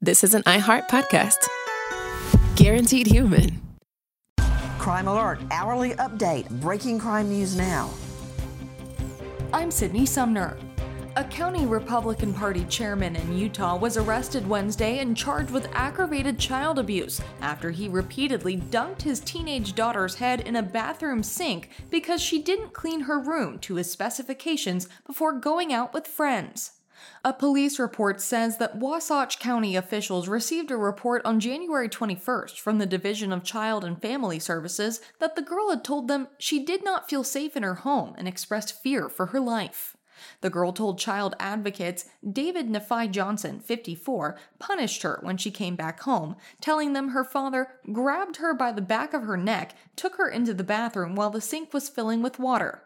This is an iHeart podcast. Guaranteed human. Crime Alert, hourly update, breaking crime news now. I'm Sydney Sumner. A county Republican Party chairman in Utah was arrested Wednesday and charged with aggravated child abuse after he repeatedly dunked his teenage daughter's head in a bathroom sink because she didn't clean her room to his specifications before going out with friends. A police report says that Wasatch County officials received a report on January 21st from the Division of Child and Family Services that the girl had told them she did not feel safe in her home and expressed fear for her life. The girl told child advocates David Nephi Johnson, 54, punished her when she came back home, telling them her father grabbed her by the back of her neck, took her into the bathroom while the sink was filling with water.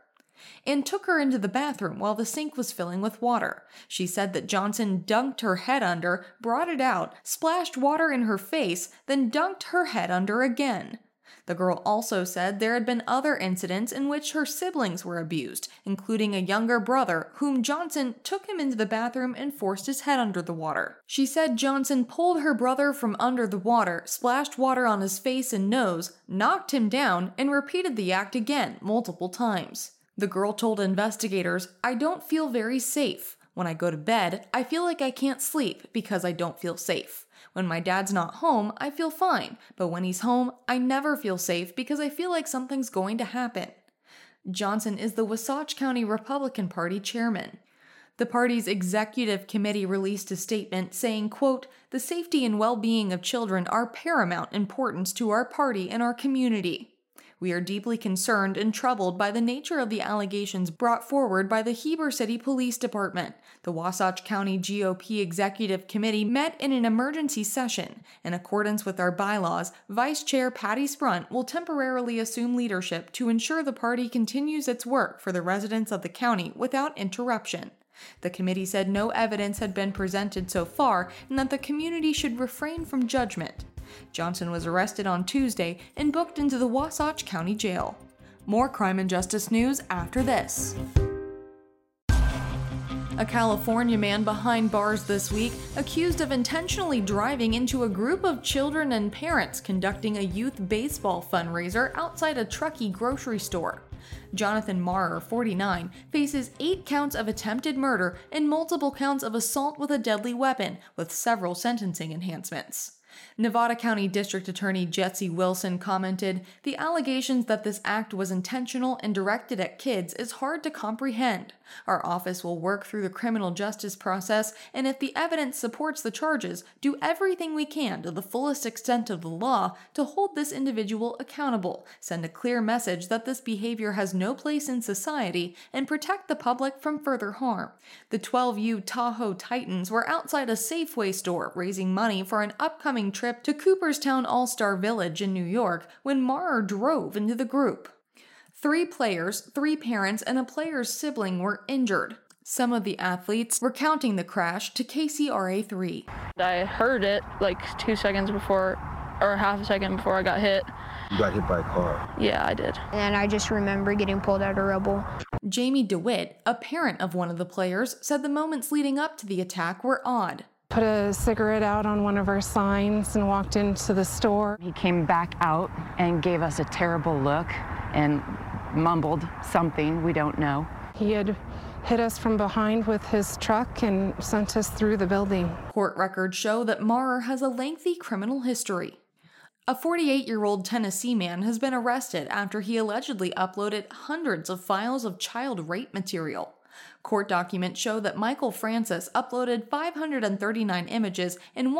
She said that Johnson dunked her head under, brought it out, splashed water in her face, then dunked her head under again. The girl also said there had been other incidents in which her siblings were abused, including a younger brother whom Johnson took him into the bathroom and forced his head under the water. She said Johnson pulled her brother from under the water, splashed water on his face and nose, knocked him down, and repeated the act again multiple times. The girl told investigators, "I don't feel very safe. When I go to bed, I feel like I can't sleep because I don't feel safe. When my dad's not home, I feel fine, but when he's home, I never feel safe because I feel like something's going to happen." Johnson is the Wasatch County Republican Party chairman. The party's executive committee released a statement saying, quote, "The safety and well-being of children are paramount importance to our party and our community. We are deeply concerned and troubled by the nature of the allegations brought forward by the Heber City Police Department. The Wasatch County GOP Executive Committee met in an emergency session. In accordance with our bylaws, Vice Chair Patty Sprunt will temporarily assume leadership to ensure the party continues its work for the residents of the county without interruption. The committee said no evidence had been presented so far and that the community should refrain from judgment. Johnson was arrested on Tuesday and booked into the Wasatch County Jail. More crime and justice news after this. A California man behind bars this week accused of intentionally driving into a group of children and parents conducting a youth baseball fundraiser outside a Truckee grocery store. Jonathan Maurer, 49, faces 8 counts of attempted murder and multiple counts of assault with a deadly weapon, with several sentencing enhancements. Nevada County District Attorney Jesse Wilson commented, "The allegations that this act was intentional and directed at kids is hard to comprehend. Our office will work through the criminal justice process, and if the evidence supports the charges, do everything we can to the fullest extent of the law to hold this individual accountable, send a clear message that this behavior has no place in society, and protect the public from further harm." The 12U Tahoe Titans were outside a Safeway store raising money for an upcoming trip to Cooperstown All-Star Village in New York when Maurer drove into the group. 3 players, 3 parents, and a player's sibling were injured. Some of the athletes recounting the crash to KCRA3. I heard it like 2 seconds before, or half a second before I got hit. You got hit by a car? Yeah, I did. And I just remember getting pulled out of rubble. Jamie DeWitt, a parent of one of the players, said the moments leading up to the attack were odd. Put a cigarette out on one of our signs and walked into the store. He came back out and gave us a terrible look and mumbled something, we don't know. He had hit us from behind with his truck and sent us through the building. Court records show that Maurer has a lengthy criminal history. A 48-year-old Tennessee man has been arrested after he allegedly uploaded hundreds of files of child rape material. Court documents show that Michael Francis uploaded 539 images and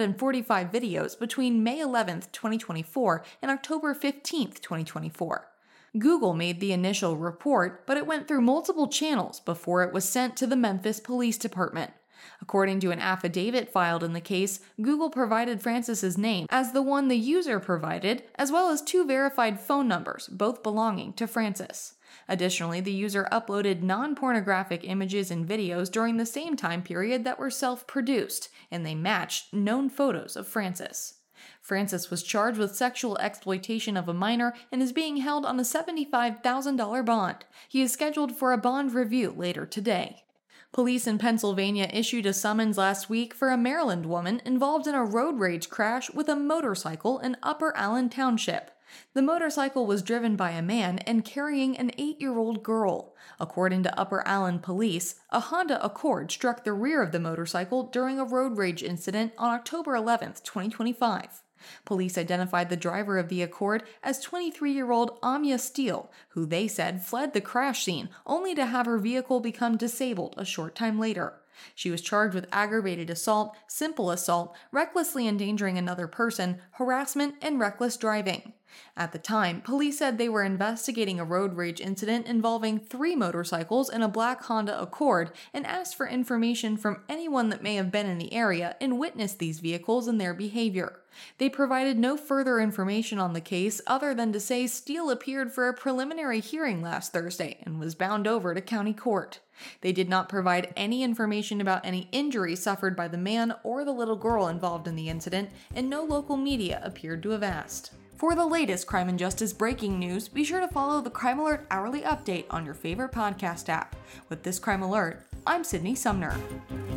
145 videos between May 11, 2024 and October 15, 2024. Google made the initial report, but it went through multiple channels before it was sent to the Memphis Police Department. According to an affidavit filed in the case, Google provided Francis's name as the one the user provided, as well as 2 verified phone numbers, both belonging to Francis. Additionally, the user uploaded non-pornographic images and videos during the same time period that were self-produced, and they matched known photos of Francis. Francis was charged with sexual exploitation of a minor and is being held on a $75,000 bond. He is scheduled for a bond review later today. Police in Pennsylvania issued a summons last week for a Maryland woman involved in a road rage crash with a motorcycle in Upper Allen Township. The motorcycle was driven by a man and carrying an 8-year-old girl. According to Upper Allen police, a Honda Accord struck the rear of the motorcycle during a road rage incident on October 11, 2025. Police identified the driver of the Accord as 23-year-old Amia Steele, who they said fled the crash scene only to have her vehicle become disabled a short time later. She was charged with aggravated assault, simple assault, recklessly endangering another person, harassment, and reckless driving. At the time, police said they were investigating a road rage incident involving 3 motorcycles and a black Honda Accord and asked for information from anyone that may have been in the area and witnessed these vehicles and their behavior. They provided no further information on the case other than to say Steele appeared for a preliminary hearing last Thursday and was bound over to county court. They did not provide any information about any injuries suffered by the man or the little girl involved in the incident, and no local media appeared to have asked. For the latest crime and justice breaking news, be sure to follow the Crime Alert Hourly Update on your favorite podcast app. With this Crime Alert, I'm Sydney Sumner.